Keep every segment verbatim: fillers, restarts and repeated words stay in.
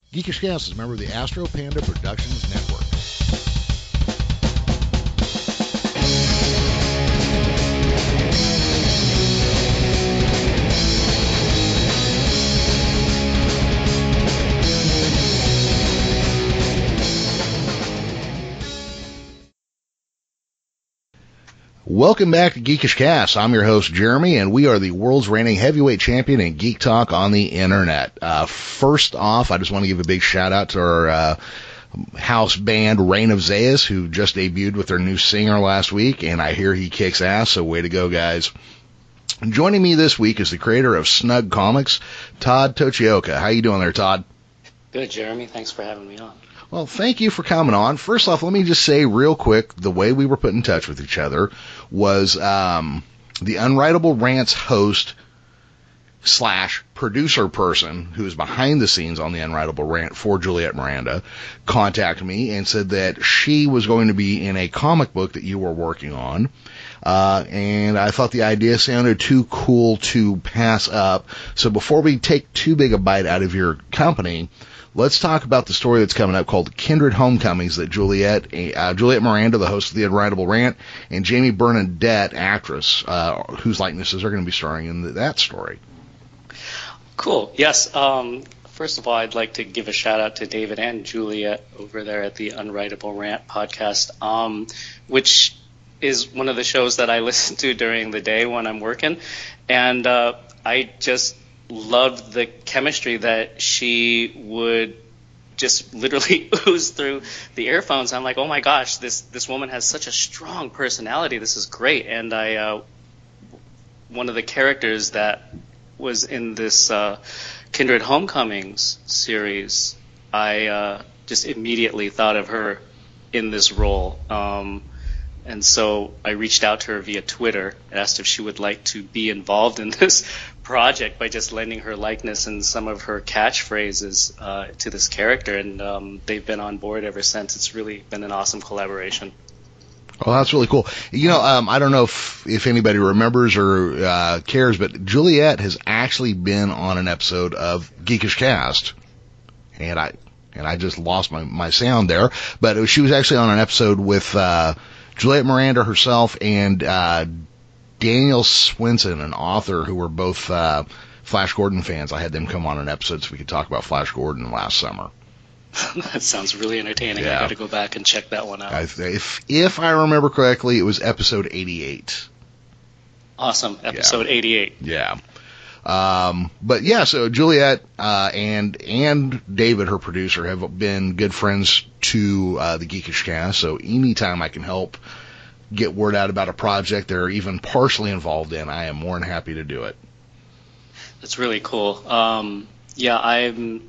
Geekish Cast is a member of the Astro Panda Productions Network. Welcome back to Geekish Cast. I'm your host, Jeremy, and we are the world's reigning heavyweight champion in geek talk on the internet. Uh, first off, I just want to give a big shout out to our uh, house band, Reign of Zeus, who just debuted with their new singer last week, and I hear he kicks ass, so way to go, guys. Joining me this week is the creator of Snug Comics, Todd Tochioka. How you doing there, Todd? Good, Jeremy. Thanks for having me on. Well, thank you for coming on. First off, let me just say real quick, the way we were put in touch with each other was um, the Unwritable Rants host slash producer person who is behind the scenes on the Unwritable Rant for Juliet Miranda contacted me and said that she was going to be in a comic book that you were working on. Uh, and I thought the idea sounded too cool to pass up. So before we take too big a bite out of your company, let's talk about the story that's coming up called Kindred Homecomings that Juliet uh, Juliet Miranda, the host of the Unwritable Rant, and Jamie Bernadette, actress, uh, whose likenesses are going to be starring in that story. Cool. Yes. Um, first of all, I'd like to give a shout out to David and Juliet over there at the Unwritable Rant podcast, um, which is one of the shows that I listen to during the day when I'm working. And uh, I just loved the chemistry that she would just literally ooze through the earphones. I'm like, oh my gosh, this this woman has such a strong personality. This is great. And I, uh, one of the characters that was in this uh, Kindred Homecomings series, I uh, just immediately thought of her in this role. Um, and so I reached out to her via Twitter and asked if she would like to be involved in this project by just lending her likeness and some of her catchphrases uh, to this character. And um, they've been on board ever since. It's really been an awesome collaboration. Oh, that's really cool. You know, um, I don't know if, if anybody remembers or uh, cares, but Juliet has actually been on an episode of Geekish Cast, and I and I just lost my, my sound there. But it was, she was actually on an episode with uh, Juliet Miranda herself and uh, Daniel Swinson, an author who were both uh, Flash Gordon fans. I had them come on an episode so we could talk about Flash Gordon last summer. That sounds really entertaining. Yeah. I got to go back and check that one out. I, if if I remember correctly, it was episode eighty-eight. Awesome. Episode yeah. eighty-eight. Yeah. Um, but yeah, so Juliet uh, and and David, her producer, have been good friends to uh, the Geekish Cast. So anytime I can help get word out about a project they're even partially involved in, I am more than happy to do it. That's really cool. Um, yeah, I'm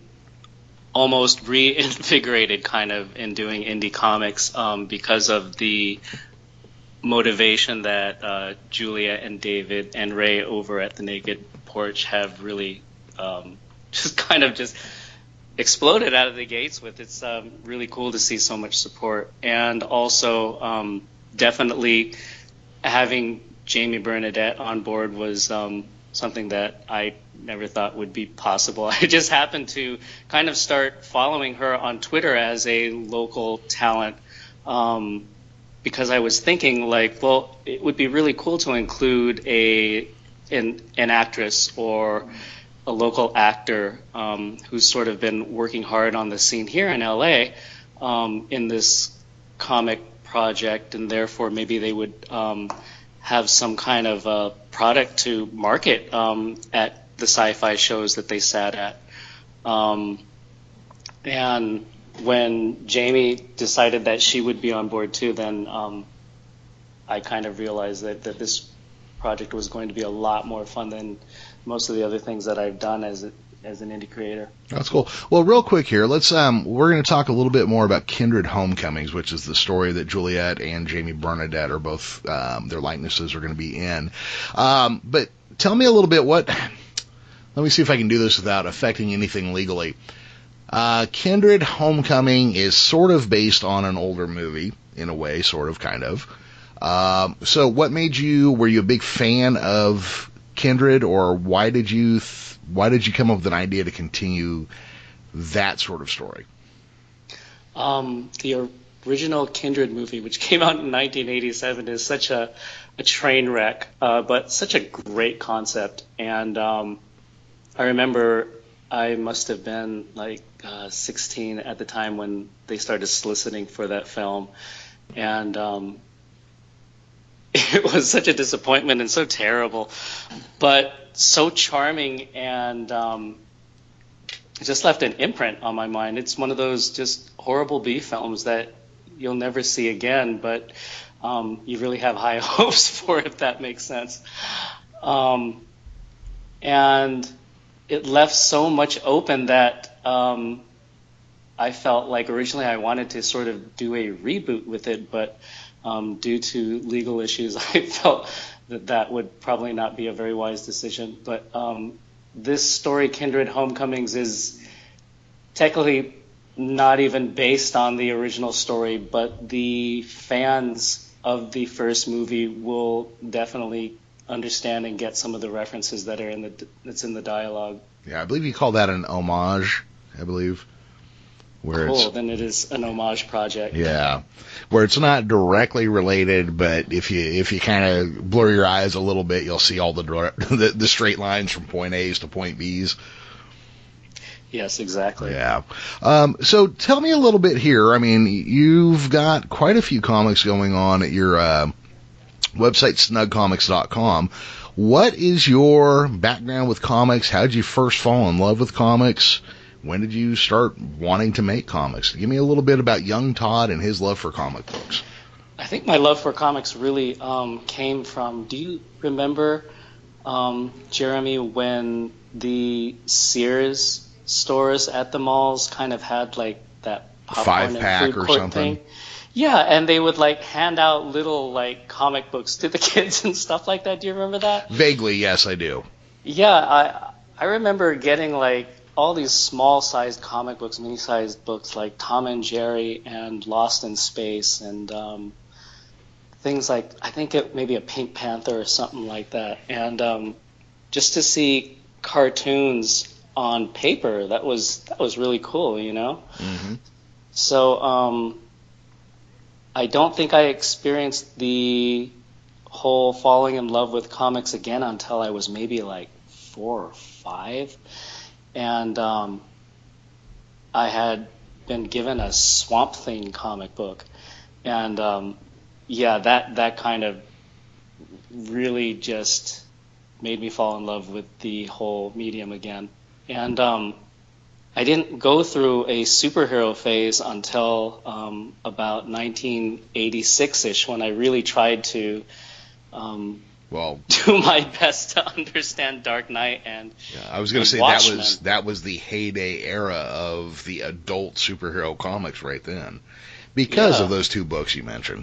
almost reinvigorated kind of in doing indie comics um, because of the motivation that uh, Julia and David and Ray over at the Naked Porch have really um, just kind of just exploded out of the gates with. It's um, really cool to see so much support. And also um, definitely having Jamie Bernadette on board was um, something that I never thought would be possible. I just happened to kind of start following her on Twitter as a local talent um, because I was thinking, like, well, it would be really cool to include a an, an actress or a local actor um, who's sort of been working hard on the scene here in L A um, in this comic project, and therefore maybe they would um, have some kind of uh, product to market um, at the sci-fi shows that they sat at. Um, and when Jamie decided that she would be on board too, then um, I kind of realized that, that this project was going to be a lot more fun than most of the other things that I've done as a, as an indie creator. That's cool. Well, real quick here, let's um, we're going to talk a little bit more about Kindred Homecomings, which is the story that Juliet and Jamie Bernadette are both um, their likenesses are going to be in. Um, but tell me a little bit what. Let me see if I can do this without affecting anything legally. Uh, Kindred Homecoming is sort of based on an older movie, in a way, sort of, kind of. Um, so what made you, were you a big fan of Kindred, or why did you, th- why did you come up with an idea to continue that sort of story? Um, the original Kindred movie, which came out in nineteen eighty-seven, is such a, a train wreck, uh, but such a great concept. And um, I remember I must have been like uh, sixteen at the time when they started soliciting for that film. And um, it was such a disappointment and so terrible, but so charming, and um, it just left an imprint on my mind. It's one of those just horrible B films that you'll never see again, but um, you really have high hopes for it, if that makes sense. Um, and it left so much open that um, I felt like originally I wanted to sort of do a reboot with it, but um, due to legal issues, I felt that that would probably not be a very wise decision. But um, this story, Kindred Homecomings, is technically not even based on the original story, but the fans of the first movie will definitely understand and get some of the references that are in the that's in the dialogue. Yeah, I believe you call that an homage, I believe. Where cool, it's, then it is an homage project. Yeah, where it's not directly related, but if you if you kind of blur your eyes a little bit, you'll see all the, the the straight lines from point A's to point B's. Yes, exactly. Yeah. Um, so tell me a little bit here. I mean, you've got quite a few comics going on at your uh, website, snug comics dot com. What is your background with comics? How did you first fall in love with comics? When did you start wanting to make comics? Give me a little bit about young Todd and his love for comic books. I think my love for comics really um, came from, do you remember, um, Jeremy, when the Sears stores at the malls kind of had like that popcorn Five pack and food or court something? thing? Yeah, and they would like hand out little like comic books to the kids and stuff like that. Do you remember that? Vaguely, yes, I do. Yeah, I I remember getting like all these small-sized comic books, mini-sized books like Tom and Jerry and Lost in Space and um, things like, I think it maybe a Pink Panther or something like that. And um, just to see cartoons on paper, that was that was really cool, you know? Mm-hmm. So um, I don't think I experienced the whole falling in love with comics again until I was maybe like four or five. And um, I had been given a Swamp Thing comic book. And um, yeah, that, that kind of really just made me fall in love with the whole medium again. And um, I didn't go through a superhero phase until um, about nineteen eighty-six-ish, when I really tried to um, well, do my best to understand Dark Knight and yeah, I was going to say Watchmen. that was that was the heyday era of the adult superhero comics right then, because yeah. of those two books you mentioned.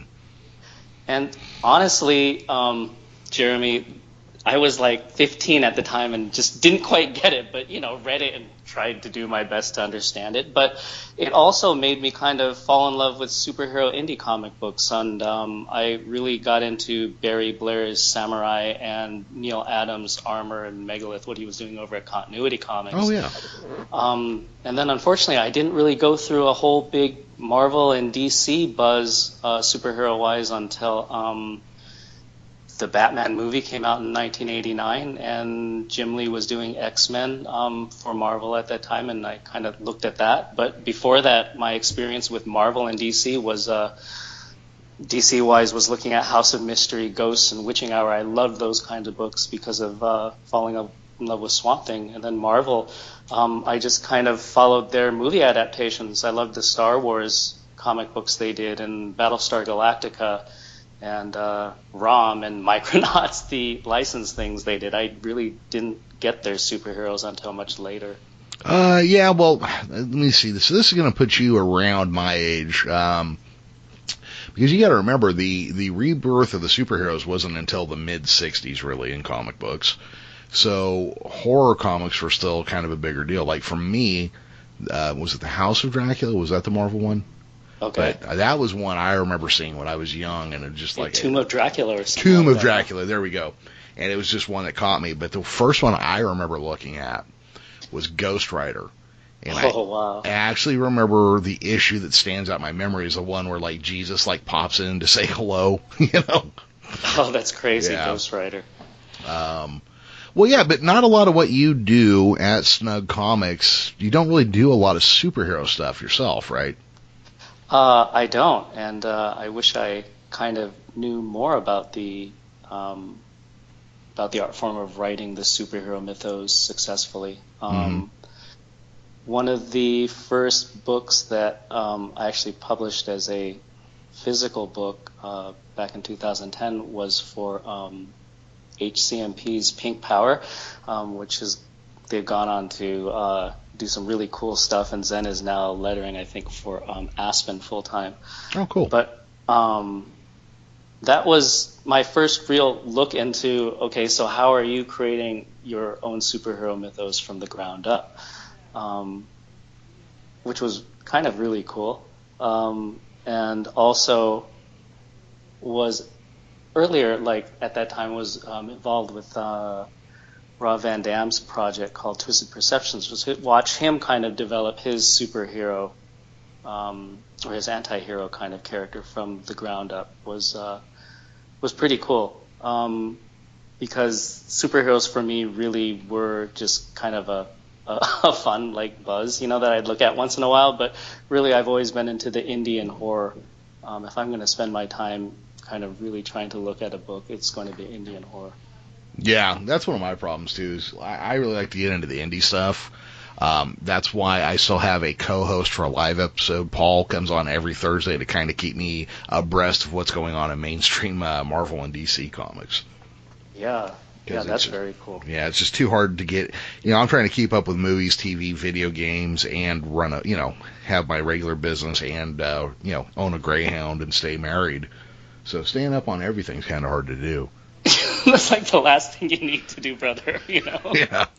And honestly, um, Jeremy, I was like fifteen at the time and just didn't quite get it, but, you know, read it and tried to do my best to understand it. But it also made me kind of fall in love with superhero indie comic books. And um, I really got into Barry Blair's Samurai and Neil Adams' Armor and Megalith, what he was doing over at Continuity Comics. Oh, yeah. Um, and then, unfortunately, I didn't really go through a whole big Marvel and D C buzz uh, superhero-wise until um, the Batman movie came out in nineteen eighty-nine, and Jim Lee was doing X-Men um, for Marvel at that time, and I kind of looked at that. But before that, my experience with Marvel and D C was, uh, D C-wise, was looking at House of Mystery, Ghosts, and Witching Hour. I loved those kinds of books because of uh, falling in love with Swamp Thing. And then Marvel, um, I just kind of followed their movie adaptations. I loved the Star Wars comic books they did, and Battlestar Galactica, and uh, ROM and Micronauts, the license things they did. I really didn't get their superheroes until much later. Uh, yeah, well, let me see. So this is going to put you around my age, um, because you got to remember the the rebirth of the superheroes wasn't until the mid sixties, really, in comic books. So horror comics were still kind of a bigger deal. Like for me, uh, was it the House of Dracula? Was that the Marvel one? Okay. But that was one I remember seeing when I was young, and it just like Tomb of Dracula or something. Tomb like of that. Dracula, there we go. And it was just one that caught me. But the first one I remember looking at was Ghost Rider, And Oh, I, wow. I actually remember the issue that stands out in my memory is the one where like Jesus like pops in to say hello, you know. Oh, that's crazy, Yeah. Ghost Rider. Um, well, yeah, but not a lot of what you do at Snug Comics. You don't really do a lot of superhero stuff yourself, right? Uh, I don't, and uh, I wish I kind of knew more about the um, about the art form of writing the superhero mythos successfully. Um, One of the first books that um, I actually published as a physical book uh, back in two thousand ten was for um, H C M P's Pink Power, um, which is they've gone on to uh, do some really cool stuff, and Zen is now lettering, I think, for um, Aspen full time. Oh, cool. But um, that was my first real look into, okay, so how are you creating your own superhero mythos from the ground up? Um, which was kind of really cool. Um, and also was earlier, like at that time, was um, involved with uh, Rob Van Dam's project called Twisted Perceptions, was to watch him kind of develop his superhero um, or his anti-hero kind of character from the ground up was uh, was pretty cool. Um, because superheroes for me really were just kind of a a fun like buzz, you know, that I'd look at once in a while. But really, I've always been into the indie and horror. Um, if I'm going to spend my time kind of really trying to look at a book, it's going to be indie and horror. Yeah, that's one of my problems too. Is I, I really like to get into the indie stuff. Um, that's why I still have a co-host for a live episode. Paul comes on every Thursday to kind of keep me abreast of what's going on in mainstream uh, Marvel and D C comics. Yeah. Yeah, that's very cool. Yeah, it's just too hard to get. You know, I'm trying to keep up with movies, T V, video games, and run a, you know, have my regular business and, uh, you know, own a Greyhound and stay married. So staying up on everything's kind of hard to do. That's like the last thing you need to do, brother, you know? Yeah.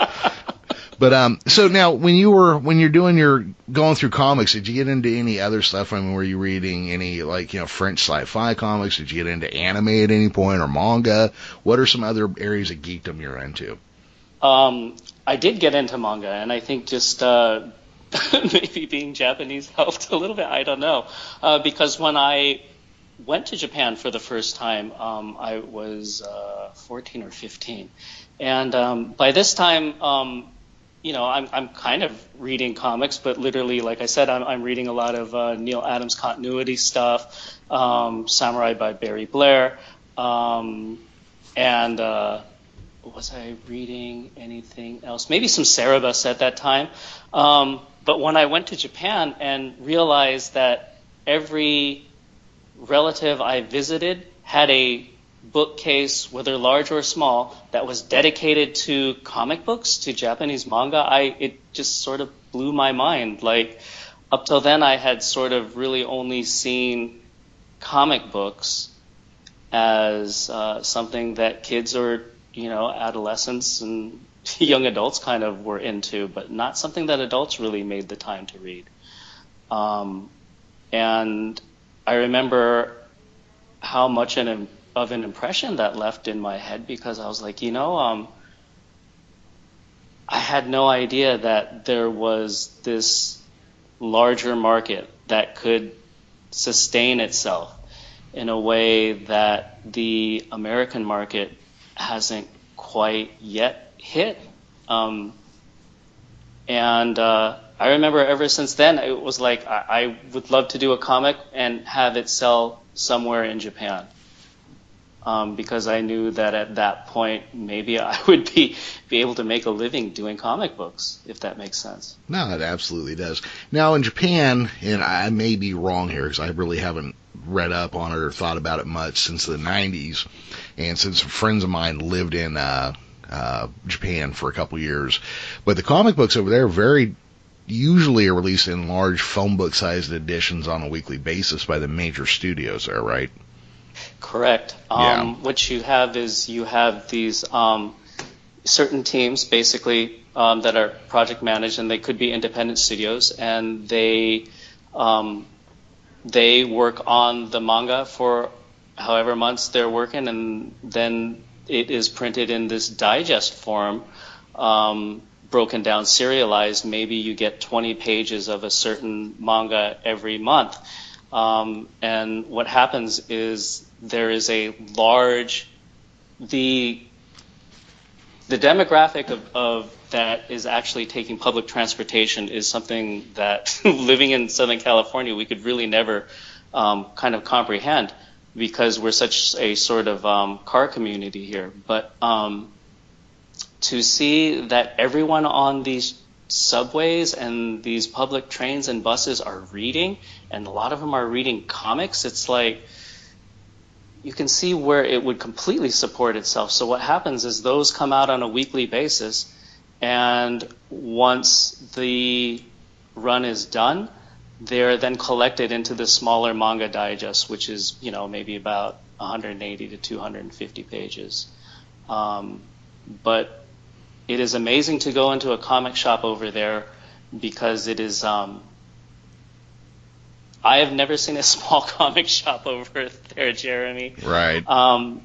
But um, so now when you were when you're doing your going through comics, did you get into any other stuff? I mean, were you reading any like you know French sci-fi comics? Did you get into anime at any point or manga? What are some other areas of geekdom you're into? Um, I did get into manga, and I think just uh, maybe being Japanese helped a little bit. I don't know, uh, because when I went to Japan for the first time, um, I was uh, fourteen or fifteen, and um, by this time. Um, You know, I'm I'm kind of reading comics, but literally, like I said, I'm I'm reading a lot of uh, Neil Adams continuity stuff, um, Samurai by Barry Blair, um, and uh, was I reading anything else? Maybe some Cerebus at that time. Um, but when I went to Japan and realized that every relative I visited had a bookcase, whether large or small, that was dedicated to comic books, to Japanese manga, I it just sort of blew my mind. Like, up till then, I had sort of really only seen comic books as uh, something that kids or, you know, adolescents and young adults kind of were into, but not something that adults really made the time to read. Um, and I remember how much an of an impression that left in my head, because I was like, you know, um, I had no idea that there was this larger market that could sustain itself in a way that the American market hasn't quite yet hit. Um, and uh, I remember ever since then, it was like I, I would love to do a comic and have it sell somewhere in Japan. Um, because I knew that at that point, maybe I would be, be able to make a living doing comic books, if that makes sense. No, it absolutely does. Now, in Japan, and I may be wrong here because I really haven't read up on it or thought about it much since the nineties, and since friends of mine lived in uh, uh, Japan for a couple years. But the comic books over there very usually are released in large phone book-sized editions on a weekly basis by the major studios there, right? Correct. Um, yeah. What you have is you have these um, certain teams, basically, um, that are project managed, and they could be independent studios, and they um, they work on the manga for however months they're working, and then it is printed in this digest form um, broken down, serialized. Maybe you get twenty pages of a certain manga every month. Um, and what happens is there is a large, the the demographic of, of that is actually taking public transportation is something that living in Southern California, we could really never um, kind of comprehend, because we're such a sort of um, car community here. But um, to see that everyone on these subways and these public trains and buses are reading, and a lot of them are reading comics, it's like you can see where it would completely support itself. So what happens is those come out on a weekly basis, and once the run is done, they're then collected into the smaller manga digest, which is, you know, maybe about one hundred eighty to two hundred fifty pages. Um, but it is amazing to go into a comic shop over there, because it is, um, I have never seen a small comic shop over there, Jeremy. Right. Um,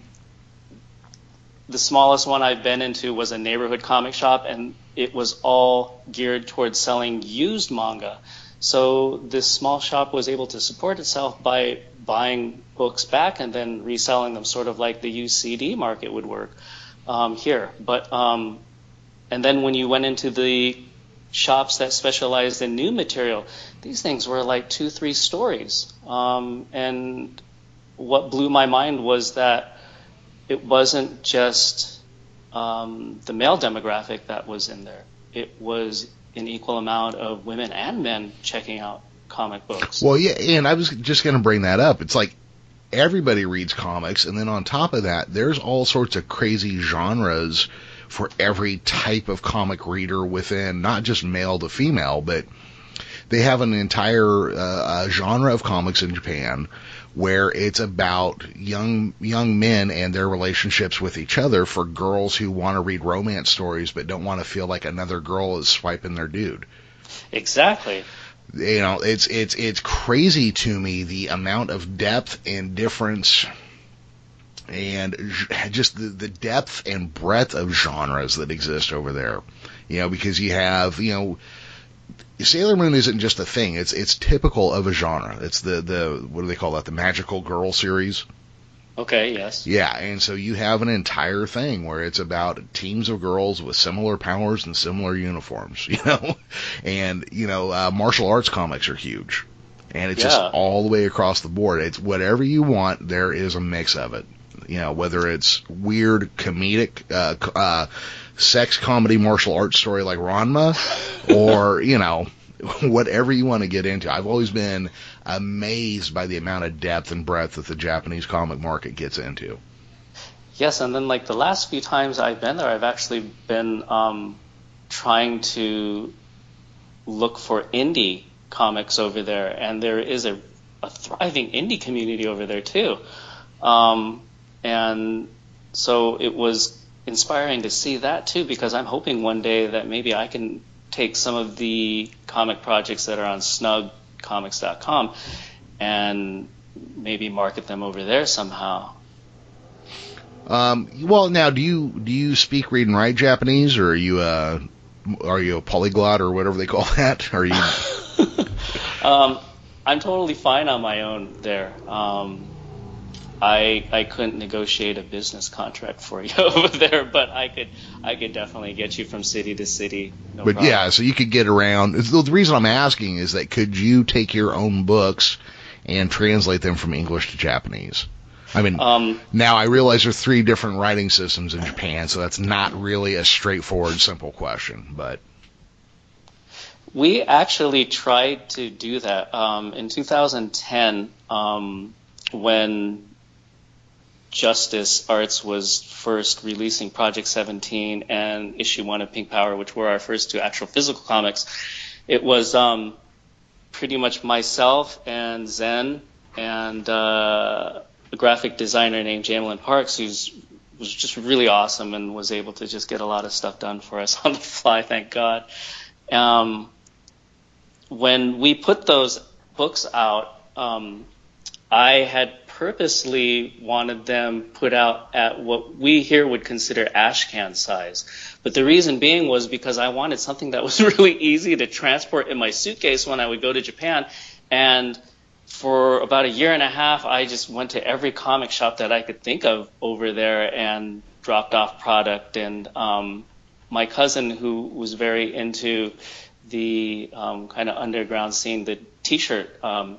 the smallest one I've been into was a neighborhood comic shop, and it was all geared towards selling used manga. So this small shop was able to support itself by buying books back and then reselling them, sort of like the used C D market would work um, here. But um, and then when you went into the shops that specialized in new material, these things were like two, three stories. Um, and what blew my mind was that it wasn't just um, the male demographic that was in there. It was an equal amount of women and men checking out comic books. Well, yeah, and I was just going to bring that up. It's like everybody reads comics, and then on top of that, there's all sorts of crazy genres for every type of comic reader within, not just male to female, but they have an entire uh, genre of comics in Japan where it's about young young men and their relationships with each other, for girls who want to read romance stories but don't want to feel like another girl is swiping their dude. Exactly. You know, it's it's it's crazy to me the amount of depth and difference and just the, the depth and breadth of genres that exist over there. You know, because you have, you know, Sailor Moon isn't just a thing. It's it's typical of a genre. It's the, the what do they call that? The magical girl series. Okay, yes. Yeah, and so you have an entire thing where it's about teams of girls with similar powers and similar uniforms, you know? And, you know, uh, martial arts comics are huge. And it's yeah. just all the way across the board. It's whatever you want, there is a mix of it. You know, whether it's weird, comedic, uh, uh, sex comedy martial arts story like Ranma, or, you know, whatever you want to get into. I've always been amazed by the amount of depth and breadth that the Japanese comic market gets into. Yes, and then like the last few times I've been there, I've actually been um, trying to look for indie comics over there, and there is a, a thriving indie community over there too. Um, and so it was inspiring to see that too, because I'm hoping one day that maybe I can take some of the comic projects that are on snug comics dot com and maybe market them over there somehow. Um, well, now, do you do you speak, read, and write Japanese, or are you a are you a polyglot, or whatever they call that? Are you? um, I'm totally fine on my own there. Um, I I couldn't negotiate a business contract for you over there, but I could I could definitely get you from city to city. No but problem. Yeah, so you could get around. The reason I'm asking is that could you take your own books and translate them from English to Japanese? I mean, um, now I realize there are three different writing systems in Japan, so that's not really a straightforward, simple question. But we actually tried to do that um, in two thousand ten um, when Justice Arts was first releasing Project seventeen and issue one of Pink Power, which were our first two actual physical comics. It was um, pretty much myself and Zen and uh, a graphic designer named Jamelin Parks, who's was just really awesome and was able to just get a lot of stuff done for us on the fly, thank God. Um, when we put those books out, um, I had purposely wanted them put out at what we here would consider ashcan size. But the reason being was because I wanted something that was really easy to transport in my suitcase when I would go to Japan. And for about a year and a half, I just went to every comic shop that I could think of over there and dropped off product. And um, my cousin, who was very into the um, kind of underground scene, the T-shirt um,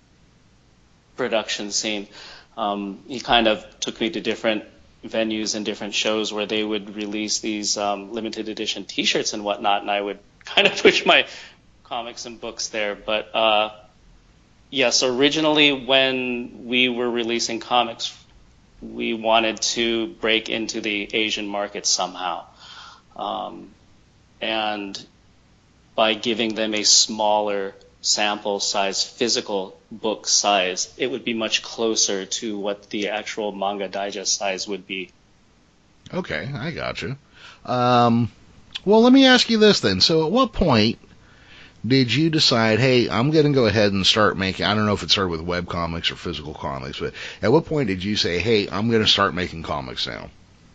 production scene, um, he kind of took me to different venues and different shows where they would release these um, limited edition T-shirts and whatnot, and I would kind of push my comics and books there. But uh, yes, originally when we were releasing comics, we wanted to break into the Asian market somehow. Um, and by giving them a smaller sample size, physical book size, it would be much closer to what the actual manga digest size would be. Okay, I got you. Um, well, let me ask you this then. So at what point did you decide, hey, I'm going to go ahead and start making, I don't know if it started with web comics or physical comics, but at what point did you say, hey, I'm going to start making comics now?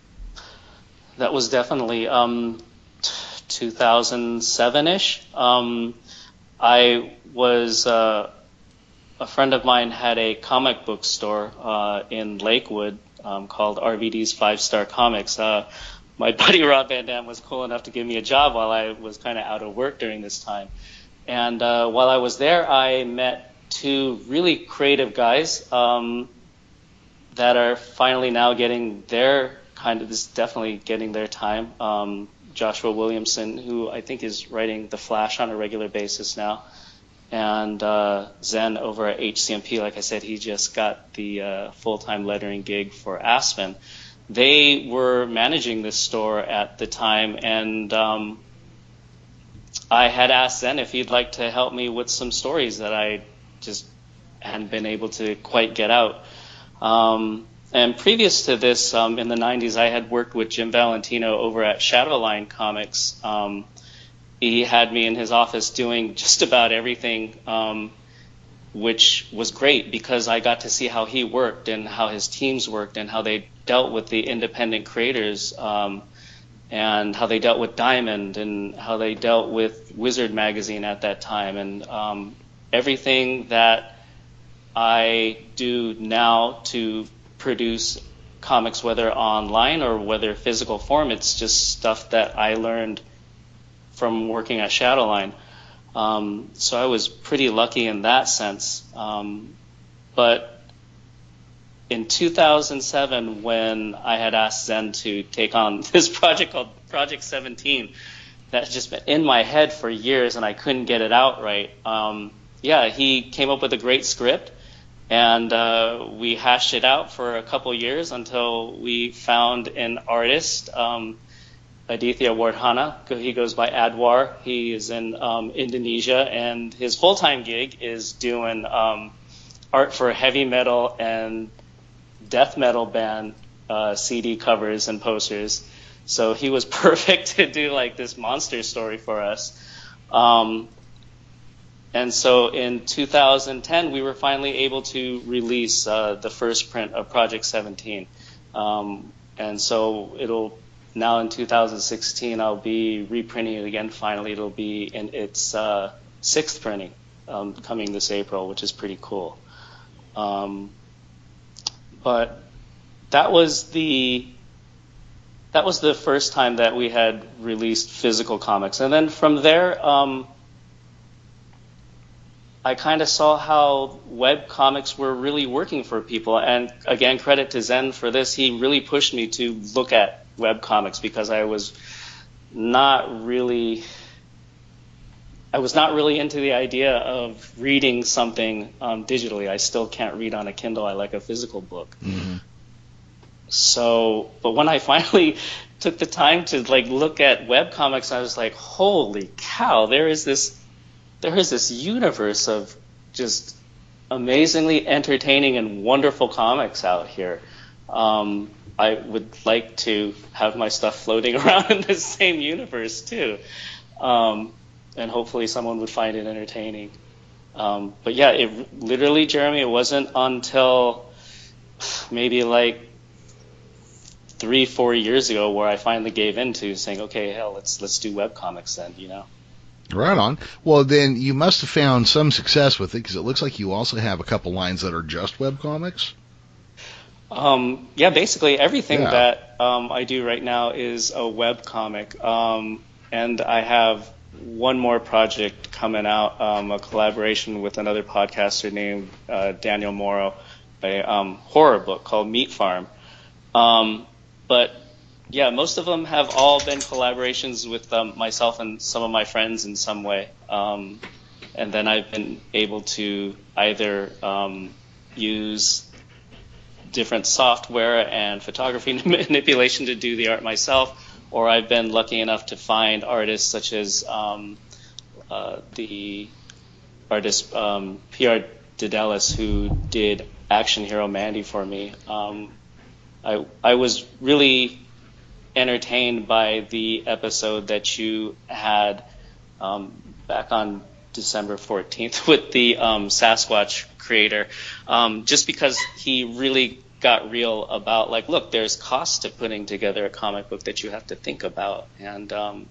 That was definitely um, two thousand seven-ish. Um, I was, uh, a friend of mine had a comic book store uh, in Lakewood um, called R V D's Five Star Comics. Uh, my buddy Rob Van Dam was cool enough to give me a job while I was kind of out of work during this time. And uh, while I was there, I met two really creative guys um, that are finally now getting their kind of, this is definitely getting their time. Um, Joshua Williamson, who I think is writing The Flash on a regular basis now, and uh, Zen over at H C M P. Like I said, he just got the uh, full-time lettering gig for Aspen. They were managing this store at the time, and um, I had asked Zen if he'd like to help me with some stories that I just hadn't been able to quite get out. Um, And previous to this, um, in the nineties, I had worked with Jim Valentino over at Shadowline Comics. Um, he had me in his office doing just about everything, um, which was great because I got to see how he worked and how his teams worked and how they dealt with the independent creators, um, and how they dealt with Diamond and how they dealt with Wizard Magazine at that time. And um, everything that I do now to produce comics, whether online or whether physical form, it's just stuff that I learned from working at Shadowline. Um, so I was pretty lucky in that sense. Um, but in two thousand seven, when I had asked Zen to take on this project called Project seventeen, that had just been in my head for years and I couldn't get it out right. Um, yeah, he came up with a great script. And uh, we hashed it out for a couple years until we found an artist, um, Aditya Wardhana. He goes by Adwar. He is in um, Indonesia, and his full-time gig is doing um, art for heavy metal and death metal band uh, C D covers and posters. So he was perfect to do like this monster story for us. Um, And so in two thousand ten, we were finally able to release uh, the first print of Project seventeen. Um, and so it'll, now in two thousand sixteen, I'll be reprinting it again finally. It'll be in its uh, sixth printing um, coming this April, which is pretty cool. Um, but that was the that was the first time that we had released physical comics. And then from there, um, I kind of saw how web comics were really working for people. And again, credit to Zen for this. He really pushed me to look at web comics because I was not really, I was not really into the idea of reading something um, digitally. I still can't read on a Kindle. I like a physical book. Mm-hmm. So, but when I finally took the time to like look at web comics, I was like, holy cow, there is this There is this universe of just amazingly entertaining and wonderful comics out here. Um, I would like to have my stuff floating around in the same universe too. Um, and hopefully someone would find it entertaining. Um, but yeah, it literally, Jeremy, it wasn't until maybe like three, four years ago, where I finally gave into saying, okay, hell, let's let's do webcomics then, you know. Right on. Well, then you must have found some success with it, because it looks like you also have a couple lines that are just webcomics. Um, yeah, basically everything Yeah. that um, I do right now is a webcomic. Um, and I have one more project coming out, um, a collaboration with another podcaster named uh, Daniel Morrow, a um, horror book called Meat Farm. Um, but yeah, most of them have all been collaborations with um, myself and some of my friends in some way. Um, and then I've been able to either um, use different software and photography manipulation to do the art myself, or I've been lucky enough to find artists such as um, uh, the artist um, P R Dedelis, who did Action Hero Mandy for me. Um, I I was really entertained by the episode that you had um, back on December fourteenth with the um, Sasquatch creator, um, just because he really got real about, like, look, there's cost to putting together a comic book that you have to think about, and um,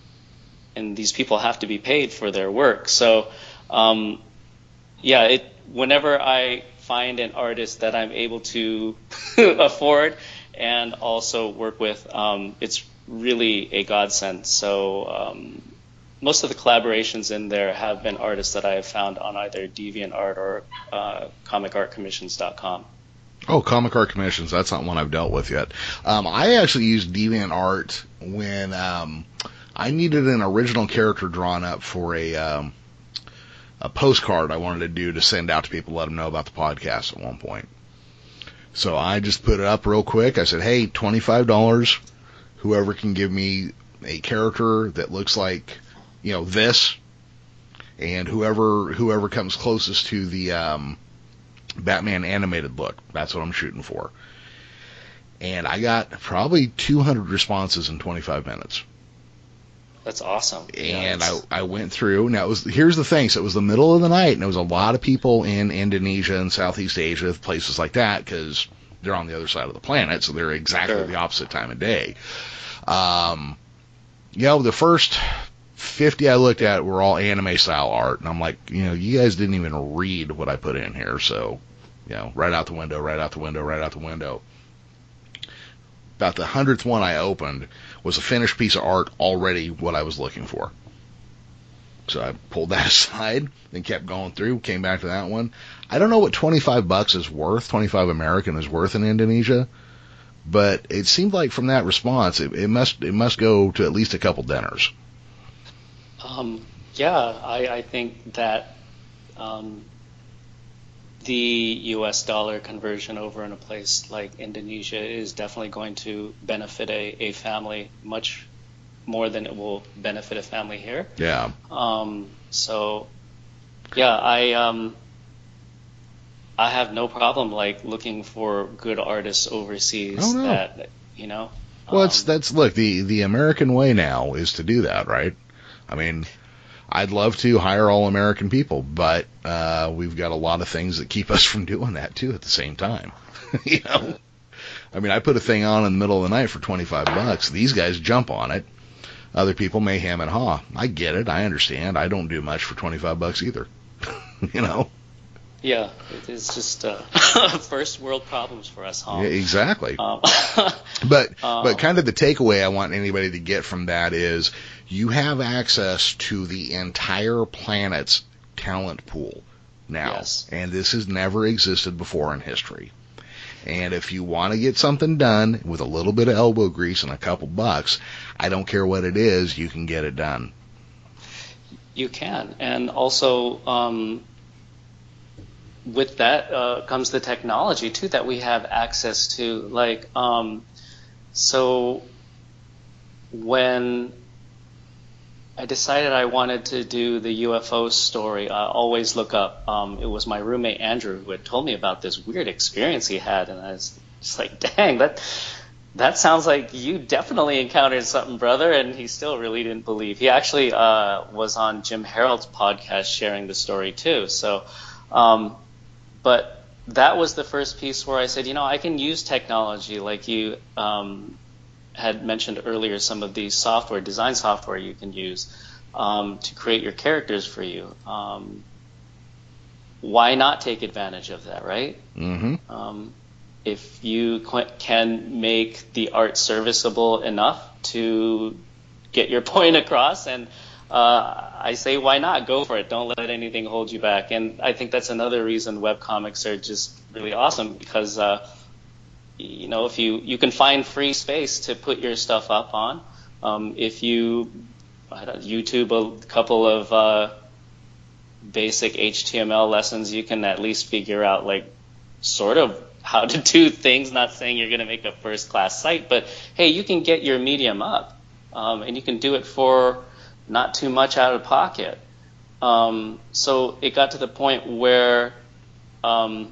and these people have to be paid for their work. So um, yeah, it whenever I find an artist that I'm able to afford and also work with, um, it's really a godsend. So um, most of the collaborations in there have been artists that I have found on either DeviantArt or uh, comic art commissions dot com. Oh, Comic Art Commissions. That's not one I've dealt with yet. Um, I actually used DeviantArt when um, I needed an original character drawn up for a um, a postcard I wanted to do to send out to people, let them know about the podcast at one point. So I just put it up real quick. I said, hey, twenty-five dollars. Whoever can give me a character that looks like, you know, this, and whoever whoever comes closest to the um, Batman animated look, that's what I'm shooting for. And I got probably two hundred responses in twenty-five minutes. That's awesome. And yeah, I, I went through. Now, it was, here's the thing. So it was the middle of the night, and there was a lot of people in Indonesia and Southeast Asia, places like that, because they're on the other side of the planet, so they're exactly Sure. the opposite time of day. Um, you know, the first fifty I looked at were all anime-style art, and I'm like, you know, you guys didn't even read what I put in here, so, you know, right out the window, right out the window, right out the window. About the hundredth one I opened was a finished piece of art, already what I was looking for. So I pulled that aside, then kept going through, came back to that one. I don't know what twenty-five bucks is worth, twenty-five American is worth in Indonesia, but it seemed like from that response, it, it must it must go to at least a couple dinners. Um, yeah, I, I think that um, the U S dollar conversion over in a place like Indonesia is definitely going to benefit a, a family much more than it will benefit a family here. Yeah. Um, so, yeah, I um, I have no problem like looking for good artists overseas. Oh, no. That you know. Well, it's um, that's look the the American way now is to do that, right? I mean, I'd love to hire all American people, but uh, we've got a lot of things that keep us from doing that too at the same time. You know, I mean, I put a thing on in the middle of the night for twenty-five bucks. These guys jump on it. Other people may ham and haw. I get it. I understand. I don't do much for twenty-five bucks either. You know. Yeah, it is just uh, first world problems for us, huh? Yeah, exactly. Um, But um, but kind of the takeaway I want anybody to get from that is you have access to the entire planet's talent pool now. Yes. And this has never existed before in history. And if you want to get something done with a little bit of elbow grease and a couple bucks, I don't care what it is, you can get it done. You can. And also, um, with that uh, comes the technology, too, that we have access to. Like, um, so when I decided I wanted to do the U F O story, I always look up. Um, it was my roommate Andrew who had told me about this weird experience he had, and I was just like, "Dang, that that sounds like you definitely encountered something, brother." And he still really didn't believe. He actually uh, was on Jim Harold's podcast sharing the story too. So, um, but that was the first piece where I said, you know, I can use technology, like you um, had mentioned earlier, some of these software, design software you can use um, to create your characters for you. Um, why not take advantage of that, right? Mm-hmm. Um, if you qu- can make the art serviceable enough to get your point across, and uh, I say, why not? Go for it. Don't let anything hold you back. And I think that's another reason webcomics are just really awesome, because uh, you know, if you you can find free space to put your stuff up on. Um, if you I don't, YouTube a couple of uh, basic H T M L lessons, you can at least figure out like sort of how to do things. Not saying you're going to make a first class site, but hey, you can get your medium up, um, and you can do it for not too much out of pocket. Um, so it got to the point where, um,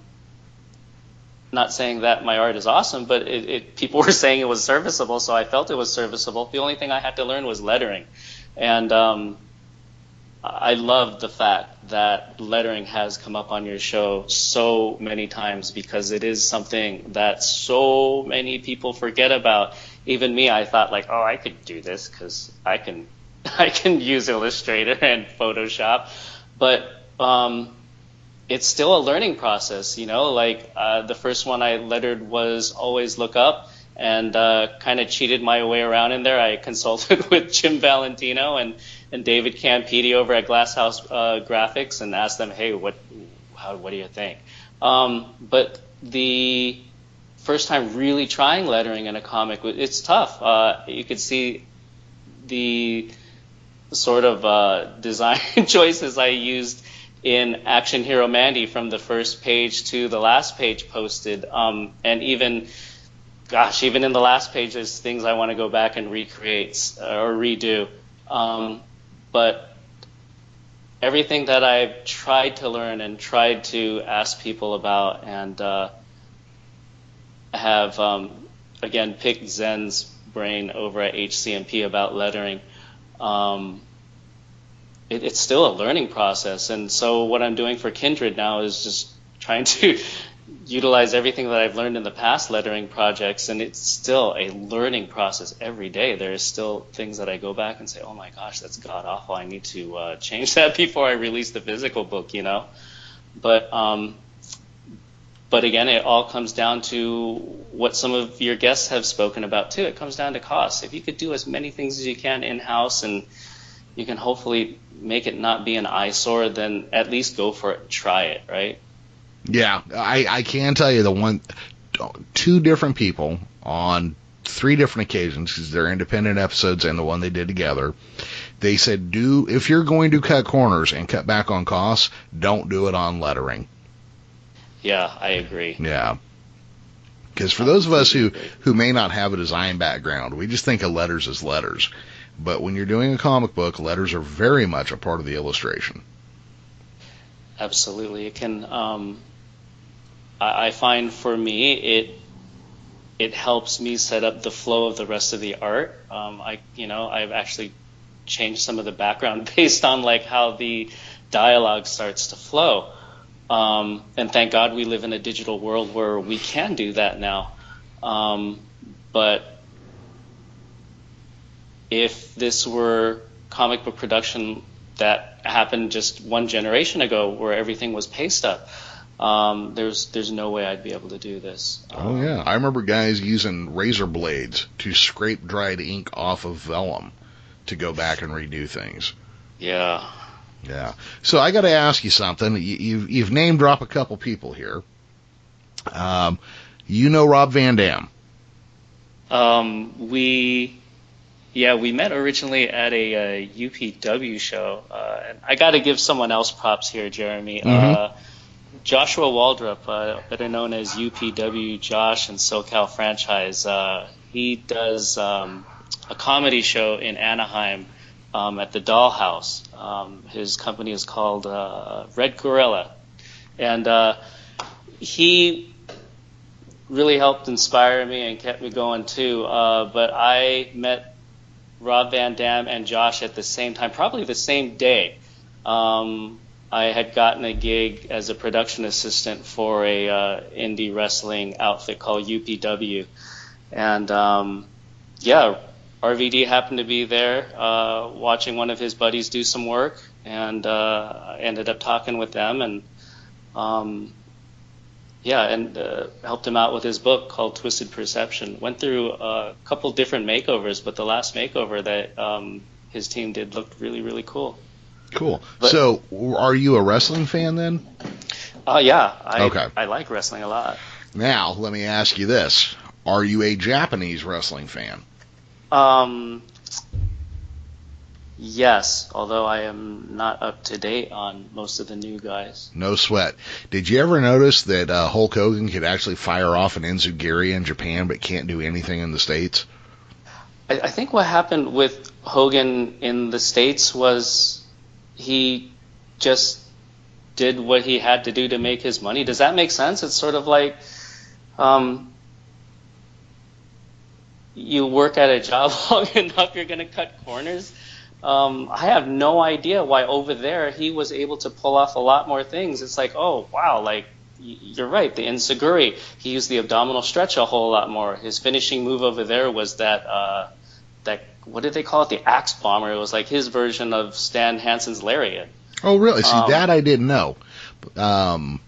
not saying that my art is awesome, but it, it, people were saying it was serviceable, so I felt it was serviceable. The only thing I had to learn was lettering. And um, I love the fact that lettering has come up on your show so many times, because it is something that so many people forget about. Even me, I thought like, oh, I could do this because I can I can use Illustrator and Photoshop, but um, it's still a learning process, you know, like uh, the first one I lettered was Always Look Up, and uh, kind of cheated my way around in there. I consulted with Jim Valentino and, and David Campiti over at Glasshouse uh, Graphics and asked them, hey, what how, what do you think? Um, but the first time really trying lettering in a comic, it's tough. Uh, you could see the sort of uh, design choices I used in Action Hero Mandy from the first page to the last page posted. Um, and even, gosh, even in the last page, there's things I want to go back and recreate or redo. Um, but everything that I've tried to learn and tried to ask people about, and uh, have, um, again, picked Zen's brain over at H C M P about lettering, Um, it, it's still a learning process. And so what I'm doing for Kindred now is just trying to utilize everything that I've learned in the past lettering projects, and it's still a learning process every day. There's still things that I go back and say, oh my gosh, that's god awful. I need to uh, change that before I release the physical book, you know. But um, but again, it all comes down to what some of your guests have spoken about too. It comes down to cost. If you could do as many things as you can in-house, and you can hopefully make it not be an eyesore, then at least go for it and try it, right? Yeah, I, I can tell you the one, two different people on three different occasions, because they're independent episodes and the one they did together, they said, do if you're going to cut corners and cut back on costs, don't do it on lettering. Yeah, I agree. Yeah. Because for those of us who, who may not have a design background, we just think of letters as letters. But when you're doing a comic book, letters are very much a part of the illustration. Absolutely. It can, um, I, I find for me, it it helps me set up the flow of the rest of the art. Um, I, you know, I've actually changed some of the background based on like how the dialogue starts to flow. Um, and thank God we live in a digital world where we can do that now. Um, but if this were comic book production that happened just one generation ago, where everything was paste up, um, there's there's no way I'd be able to do this. Um, oh yeah, I remember guys using razor blades to scrape dried ink off of vellum to go back and redo things. Yeah. Yeah. So I got to ask you something. You, you've, you've name drop a couple people here. Um, you know Rob Van Dam. Um, we, yeah, we met originally at a, a U P W show. Uh, and I got to give someone else props here, Jeremy. Mm-hmm. Uh, Joshua Waldrop, uh, better known as U P W Josh and SoCal Franchise. Uh, he does um, a comedy show in Anaheim. Um, at the Dollhouse. Um, his company is called uh, Red Gorilla. And uh, he really helped inspire me and kept me going too. Uh, but I met Rob Van Dam and Josh at the same time, probably the same day. Um, I had gotten a gig as a production assistant for a uh, indie wrestling outfit called U P W, and um, yeah, R V D happened to be there uh, watching one of his buddies do some work, and uh, I ended up talking with them, and um, yeah, and uh, helped him out with his book called Twisted Perception. Went through a couple different makeovers, but the last makeover that um, his team did looked really, really cool. Cool. But, so, are you a wrestling fan then? Uh, yeah, I, okay. I like wrestling a lot. Now, let me ask you this. Are you a Japanese wrestling fan? Um, yes, although I am not up to date on most of the new guys. No sweat. Did you ever notice that uh, Hulk Hogan could actually fire off an enziguri in Japan but can't do anything in the States? I, I think what happened with Hogan in the States was he just did what he had to do to make his money. Does that make sense? It's sort of like um, you work at a job long enough, you're going to cut corners. Um, I have no idea why over there he was able to pull off a lot more things. It's like, oh, wow, like, y- you're right, the enziguri, he used the abdominal stretch a whole lot more. His finishing move over there was that, uh, that what did they call it, the axe bomber. It was like his version of Stan Hansen's lariat. Oh, really? See, Um, that I didn't know. Um,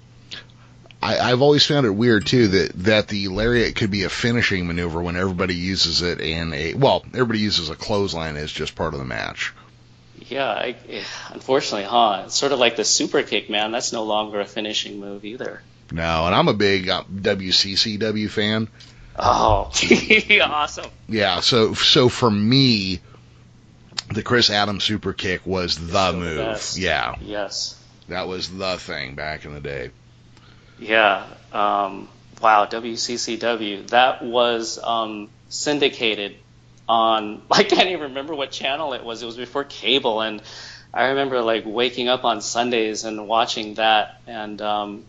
I, I've always found it weird, too, that, that the lariat could be a finishing maneuver when everybody uses it in a... Well, everybody uses a clothesline as just part of the match. Yeah, I, unfortunately, huh? It's sort of like the super kick, man. That's no longer a finishing move either. No, and I'm a big uh, W C C W fan. Oh, awesome. Yeah, so so for me, the Chris Adams super kick was the So move. best. Yeah, Yes. that was the thing back in the day. Yeah. Um, wow, W C C W. That was um, syndicated on, I can't even remember what channel it was. It was before cable, and I remember like waking up on Sundays and watching that, and um,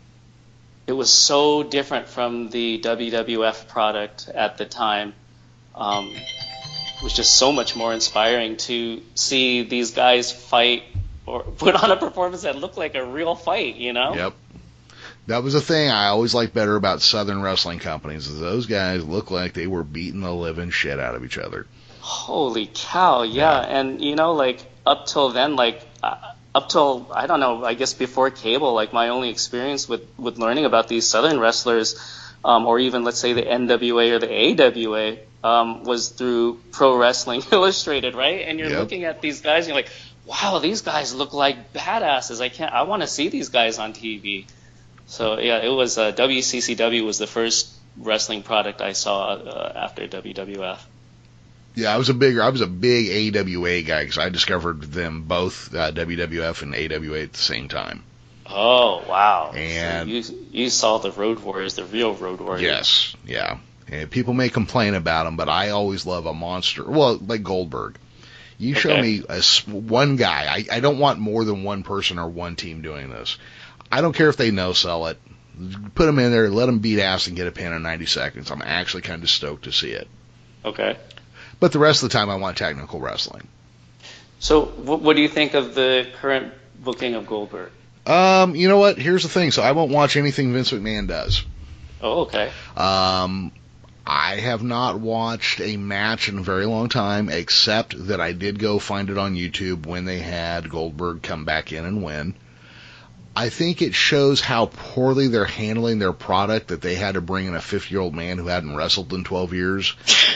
it was so different from the W W F product at the time. Um, it was just so much more inspiring to see these guys fight or put on a performance that looked like a real fight, you know? Yep. That was a thing I always liked better about Southern wrestling companies, is those guys looked like they were beating the living shit out of each other. Holy cow, yeah. Yeah. And, you know, like, up till then, like, uh, up till, I don't know, I guess before cable, like, my only experience with, with learning about these Southern wrestlers, um, or even, let's say, the N W A or the A W A, um, was through Pro Wrestling Illustrated, right? And you're Yep. looking at these guys, and you're like, wow, these guys look like badasses. I can't, I want to see these guys on T V. So, yeah, it was, uh, W C C W was the first wrestling product I saw uh, after W W F. Yeah, I was a bigger, I was a big A W A guy because I discovered them both, uh, W W F and A W A at the same time. Oh, wow. And- so you, you saw the Road Warriors, the real Road Warriors. Yes, yeah. And people may complain about them, but I always love a monster. Well, like Goldberg. You show Okay. me a s one guy. I, I don't want more than one person or one team doing this. I don't care if they no-sell it. Put them in there, let them beat ass and get a pin in ninety seconds. I'm actually kind of stoked to see it. Okay. But the rest of the time, I want technical wrestling. So what, what do you think of the current booking of Goldberg? Um, you know what? Here's the thing. So I won't watch anything Vince McMahon does. Oh, okay. Um, I have not watched a match in a very long time, except that I did go find it on YouTube when they had Goldberg come back in and win. I think it shows how poorly they're handling their product that they had to bring in a fifty-year-old man who hadn't wrestled in twelve years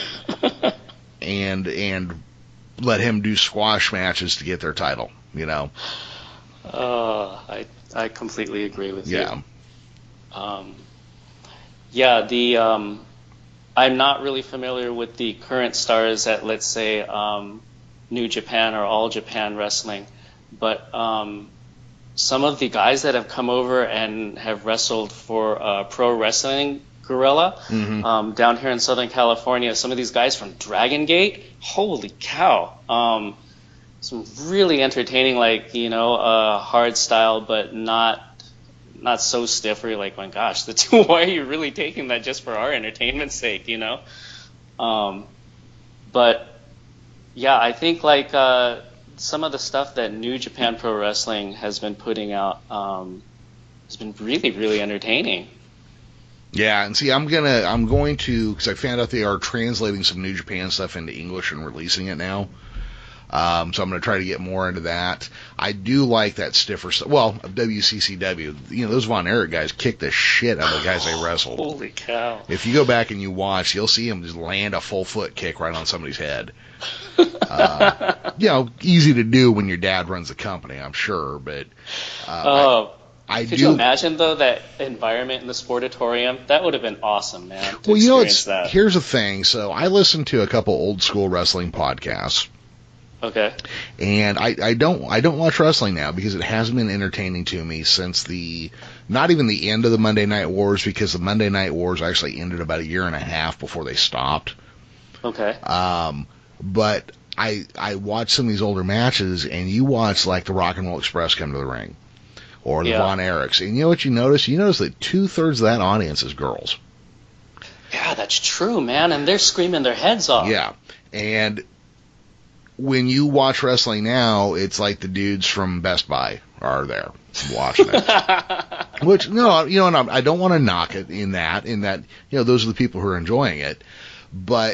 and and let him do squash matches to get their title, you know. Uh, I I completely agree with Yeah. you. Um, yeah, the um, I'm not really familiar with the current stars at, let's say, um, New Japan or All Japan Wrestling, but um, some of the guys that have come over and have wrestled for uh, Pro Wrestling Guerrilla Mhm. um, down here in Southern California, some of these guys from Dragon Gate, holy cow. Um, some really entertaining, like, you know, uh, hard style, but not not so stiff where you're like, my gosh, the two, why are you really taking that just for our entertainment's sake, you know? Um, but, yeah, I think, like, uh, some of the stuff that New Japan Pro Wrestling has been putting out um, has been really, really entertaining. Yeah, and see, I'm gonna, I'm going to, because I found out they are translating some New Japan stuff into English and releasing it now. Um, so I'm going to try to get more into that. I do like that stiffer stuff. Well, W C C W, you know, those Von Erich guys kick the shit out of the guys they wrestled. Holy cow. If you go back and you watch, you'll see them just land a full foot kick right on somebody's head. uh, you know, easy to do when your dad runs the company, I'm sure, but uh, oh, I, I could do. you imagine, though, that environment in the Sportatorium? That would have been awesome, man. Well, you know, it's, here's the thing. So I listened to a couple old school wrestling podcasts. Okay. And I, I don't I don't watch wrestling now because it hasn't been entertaining to me since the not even the end of the Monday Night Wars, because the Monday Night Wars actually ended about a year and a half before they stopped. Okay. Um, but I I watch some of these older matches, and you watch like the Rock and Roll Express come to the ring, or the yeah. Von Erichs, and you know what you notice? You notice that two thirds of that audience is girls. Yeah, that's true, man, and they're screaming their heads off. Yeah, and when you watch wrestling now, it's like the dudes from Best Buy are there watching it. Which, no, you know, and I don't want to knock it in that, in that, you know, those are the people who are enjoying it. But,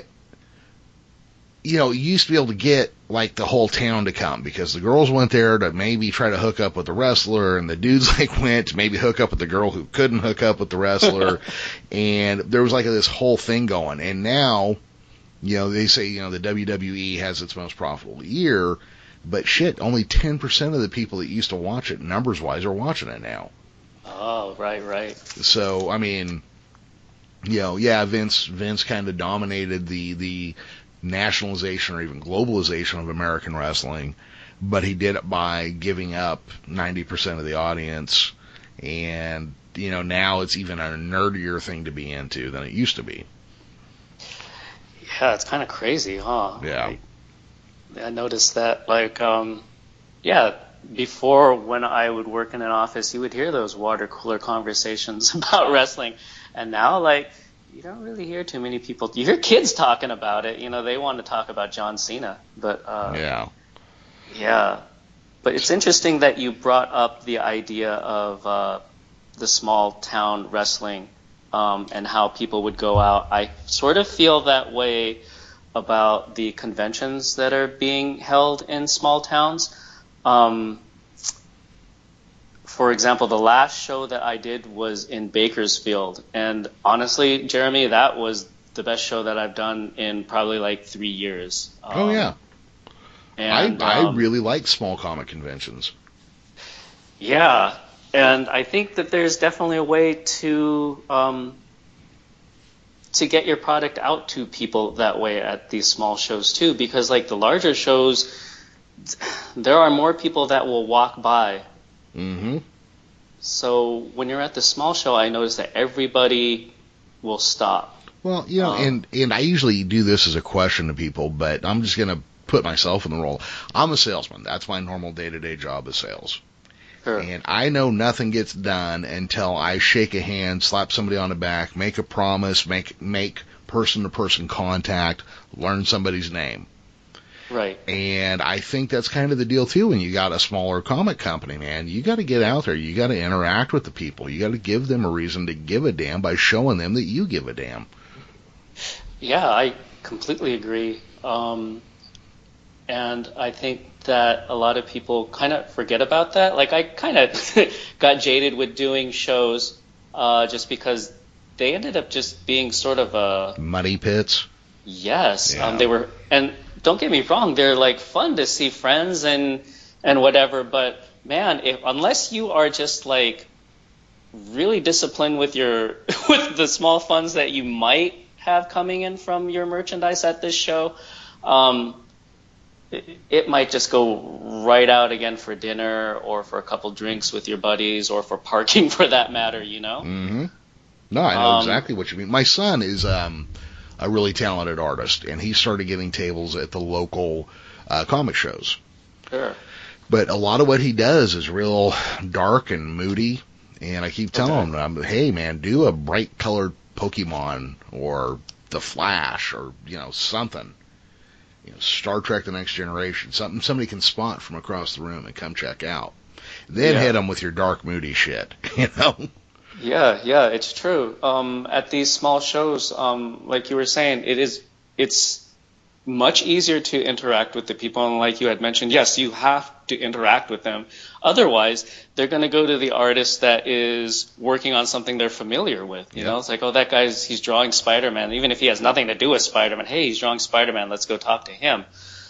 you know, you used to be able to get, like, the whole town to come because the girls went there to maybe try to hook up with the wrestler, and the dudes, like, went to maybe hook up with the girl who couldn't hook up with the wrestler. And there was, like, this whole thing going. And now, you know, they say, you know, the W W E has its most profitable year, but shit, only ten percent of the people that used to watch it, numbers-wise, are watching it now. Oh, right, right. So, I mean, you know, yeah, Vince Vince kind of dominated the, the nationalization or even globalization of American wrestling, but he did it by giving up ninety percent of the audience, and, you know, now it's even a nerdier thing to be into than it used to be. Yeah, it's kind of crazy, huh? Yeah. I, I noticed that, like, um, yeah, before when I would work in an office, you would hear those water cooler conversations about wrestling. And now, like, you don't really hear too many people. You hear kids talking about it. You know, they want to talk about John Cena. But, uh, yeah. Yeah. But it's interesting that you brought up the idea of uh, the small town wrestling. Um, and how people would go out. I sort of feel that way about the conventions that are being held in small towns. Um, for example, the last show that I did was in Bakersfield. And honestly, Jeremy, that was the best show that I've done in probably like three years. Um, oh, yeah. And, I, um, I really like small comic conventions. Yeah. And I think that there's definitely a way to um, to get your product out to people that way at these small shows too, because like the larger shows, there are more people that will walk by. Mm-hmm. So when you're at the small show, I notice that everybody will stop. Well, you know, um, and and I usually do this as a question to people, but I'm just gonna put myself in the role. I'm a salesman. That's my normal day-to-day job is sales. Sure. And I know nothing gets done until I shake a hand, slap somebody on the back, make a promise, make make person-to-person contact, learn somebody's name. Right. And I think that's kind of the deal, too, when you got a smaller comic company, man. You got to get out there. You got to interact with the people. You got to give them a reason to give a damn by showing them that you give a damn. Yeah, I completely agree. Um, and I think that a lot of people kind of forget about that. Like, I kind of got jaded with doing shows uh, just because they ended up just being sort of a... Money pits? Yes. Yeah. Um, they were... And don't get me wrong, they're, like, fun to see friends and and whatever, but, man, if unless you are just, like, really disciplined with your with the small funds that you might have coming in from your merchandise at this show, um... it might just go right out again for dinner or for a couple drinks with your buddies or for parking for that matter, you know? Mm-hmm. No, I know um, exactly what you mean. My son is um, a really talented artist, and he started getting tables at the local uh, comic shows. Sure. But a lot of what he does is real dark and moody, and I keep telling okay. him, hey, man, do a bright-colored Pokemon or The Flash or, you know, something. you know, Star Trek: The Next Generation, something somebody can spot from across the room and come check out. Then Yeah. hit them with your dark, moody shit, you know? Yeah, yeah, it's true. Um, at these small shows, um, like you were saying, it is it's much easier to interact with the people. And like you had mentioned, yes, you have to interact with them. Otherwise, they're going to go to the artist that is working on something they're familiar with. You Yep. know, it's like, oh, that guy's he's drawing Spider-Man, even if he has nothing to do with Spider-Man. Hey, he's drawing Spider-Man. Let's go talk to him.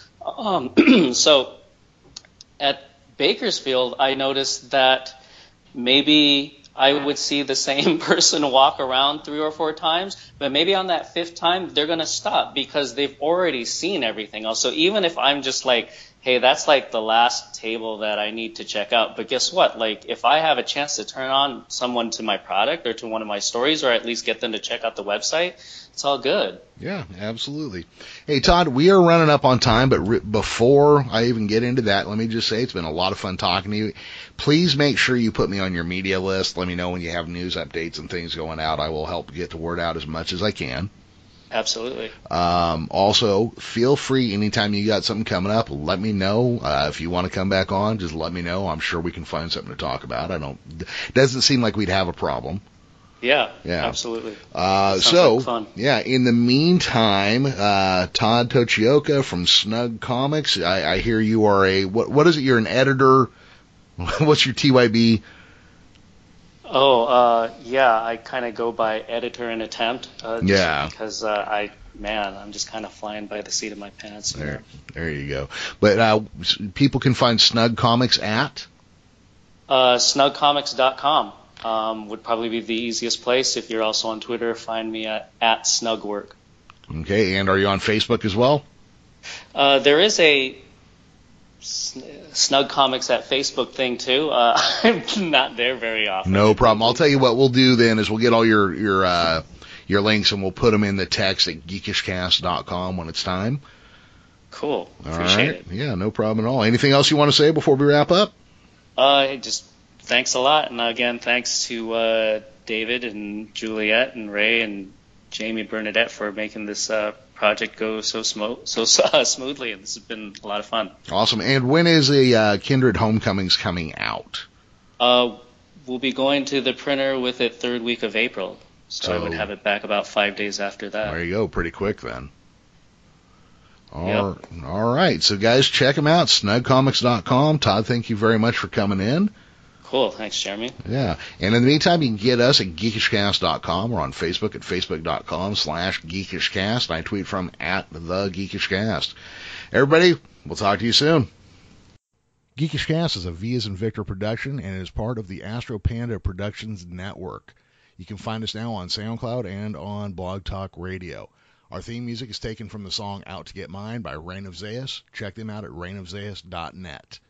Um, so at Bakersfield, I noticed that maybe I would see the same person walk around three or four times, but maybe on that fifth time, they're going to stop because they've already seen everything else. So even if I'm just like, hey, that's like the last table that I need to check out. But guess what? Like, if I have a chance to turn on someone to my product or to one of my stories, or at least get them to check out the website, it's all good. Yeah, absolutely. Hey, Todd, we are running up on time, but re- before I even get into that, let me just say it's been a lot of fun talking to you. Please make sure you put me on your media list. Let me know when you have news updates and things going out. I will help get the word out as much as I can. Absolutely. Um, also, feel free anytime you got something coming up, let me know. Uh, if you want to come back on, just let me know. I'm sure we can find something to talk about. I don't, doesn't seem like we'd have a problem. Yeah, Yeah. absolutely. Uh, Sounds so, like fun. yeah, in the meantime, uh, Todd Tochioka from Snug Comics, I, I hear you are a, what, what is it? You're an editor. What's your T Y B? Oh, uh, yeah, I kind of go by editor in attempt. Uh, just Yeah. Because uh, I, man, I'm just kind of flying by the seat of my pants. You There, know? there you go. But, uh, people can find Snug Comics at? Uh, snug comics dot com um, would probably be the easiest place. If you're also on Twitter, find me at, at snugwork. Okay, and are you on Facebook as well? Uh, there is a S- Snug Comics at Facebook thing too. Uh, I'm not there very often. No problem. I'll tell you what we'll do then is we'll get all your, your, uh, your links and we'll put them in the text at geekishcast dot com when it's time. Cool. All Appreciate right. it. Yeah, no problem at all. Anything else you want to say before we wrap up? Uh, just thanks a lot, and again, thanks to uh, David and Juliet and Ray and Jamie Bernadette for making this uh, project go so smo- so uh, smoothly, and this has been a lot of fun. Awesome. And when is the uh, Kindred Homecomings coming out? Uh, we'll be going to the printer with it third week of April, so, So- I would have it back about five days after that. There you go. Pretty quick then. All, all right. So, guys, check them out. snug comics dot com. Todd, thank you very much for coming in. Cool. Thanks, Jeremy. Yeah. And in the meantime, you can get us at geekishcast dot com. We're on Facebook at facebook dot com slash geekishcast. I tweet from at the geekishcast. Everybody, we'll talk to you soon. Geekishcast is a V as in Victor production and is part of the Astro Panda Productions Network. You can find us now on SoundCloud and on Blog Talk Radio. Our theme music is taken from the song Out to Get Mine by Reign of Zeus. Check them out at reign of zeus dot net.